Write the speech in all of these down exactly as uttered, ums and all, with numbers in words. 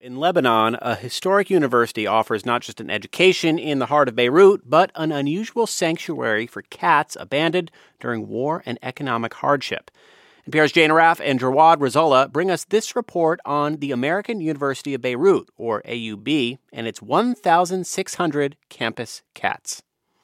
In Lebanon, a historic university offers not just an education in the heart of Beirut, but an unusual sanctuary for cats abandoned during war and economic hardship. N P R's Jane Arraf and Jawad Razola bring us this report on the American University of Beirut, or A U B, and its one thousand six hundred campus cats.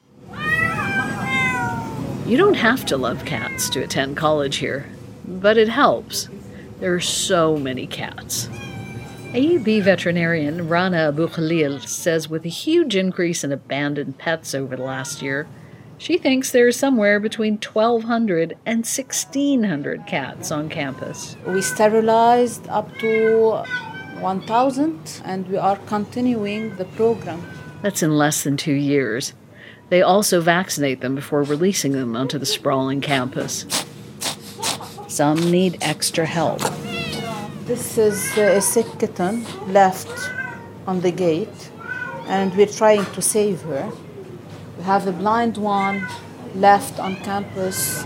You don't have to love cats to attend college here, but it helps. There are so many cats. A U B veterinarian Rana Abu Khalil says with a huge increase in abandoned pets over the last year, she thinks there are somewhere between twelve hundred and sixteen hundred cats on campus. We sterilized up to one thousand, and we are continuing the program. That's in less than two years. They also vaccinate them before releasing them onto the sprawling campus. Some need extra help. This is a sick kitten left on the gate, and we're trying to save her. We have a blind one left on campus.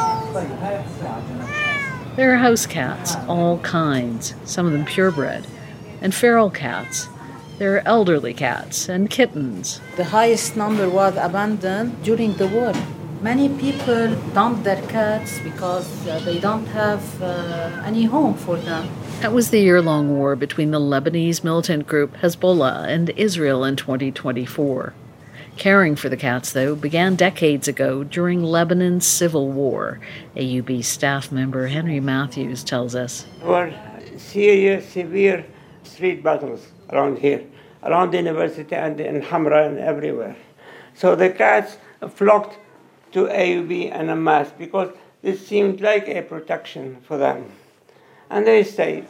There are house cats, all kinds, some of them purebred, and feral cats. There are elderly cats and kittens. The highest number was abandoned during the war. Many people dump their cats because uh, they don't have uh, any home for them. That was the year-long war between the Lebanese militant group Hezbollah and Israel in twenty twenty-four. Caring for the cats, though, began decades ago during Lebanon's civil war. A U B staff member Henry Matthews tells us. There were serious, severe street battles around here, around the university and in Hamra and everywhere. So the cats flocked to A U B en masse because this seemed like a protection for them. And they stayed.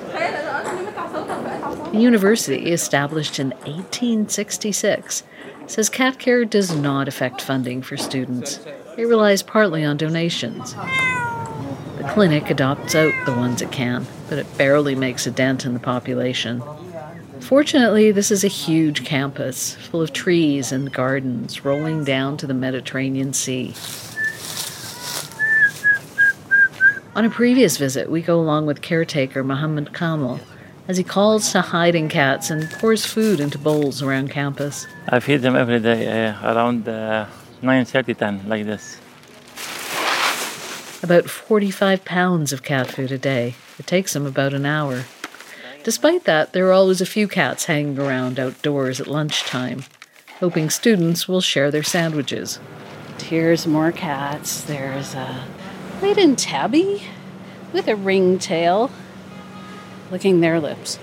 The university, established in eighteen sixty-six, says cat care does not affect funding for students. It relies partly on donations. The clinic adopts out the ones it can, but it barely makes a dent in the population. Fortunately, this is a huge campus, full of trees and gardens rolling down to the Mediterranean Sea. On a previous visit, we go along with caretaker Mohammed Kamal as he calls to hiding cats and pours food into bowls around campus. I feed them every day, uh, around uh, nine thirty, ten, like this. About forty-five pounds of cat food a day. It takes them about an hour. Despite that, there are always a few cats hanging around outdoors at lunchtime, hoping students will share their sandwiches. Here's more cats. There's a maiden tabby with a ringtail licking their lips.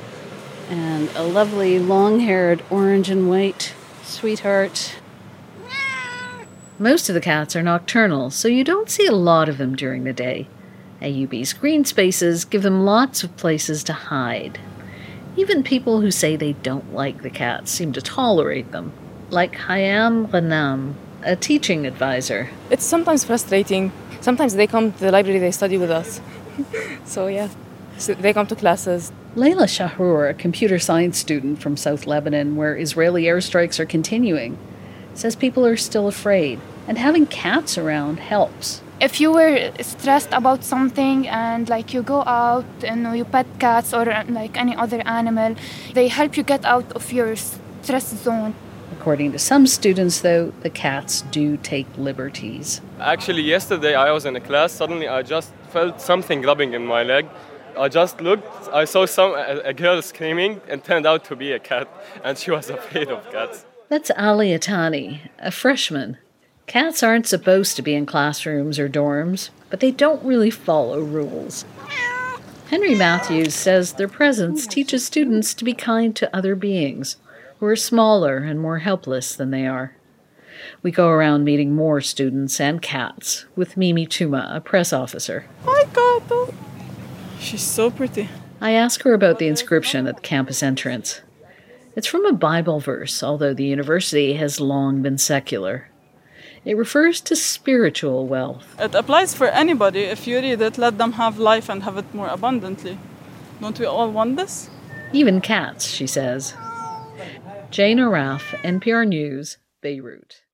And a lovely long-haired orange and white sweetheart. Most of the cats are nocturnal, so you don't see a lot of them during the day. A U B's green spaces give them lots of places to hide. Even people who say they don't like the cats seem to tolerate them, like Hayam Ghanam, a teaching advisor. It's sometimes frustrating. Sometimes they come to the library, they study with us. So yeah, so they come to classes. Layla Shahrour, a computer science student from South Lebanon, where Israeli airstrikes are continuing, says people are still afraid, and having cats around helps. If you were stressed about something and like you go out and you pet cats or like any other animal, they help you get out of your stress zone. According to some students, though, the cats do take liberties. Actually, yesterday I was in a class. Suddenly I just felt something rubbing in my leg. I just looked, I saw some a, a girl screaming and turned out to be a cat, and she was afraid of cats. That's Ali Atani, a freshman. Cats aren't supposed to be in classrooms or dorms, but they don't really follow rules. Henry Matthews says their presence teaches students to be kind to other beings who are smaller and more helpless than they are. We go around meeting more students and cats with Mimi Tuma, a press officer. Hi, Kato. She's so pretty. I ask her about the inscription at the campus entrance. It's from a Bible verse, although the university has long been secular. It refers to spiritual wealth. It applies for anybody. If you read it, let them have life and have it more abundantly. Don't we all want this? Even cats, she says. Jane Arraf, N P R News, Beirut.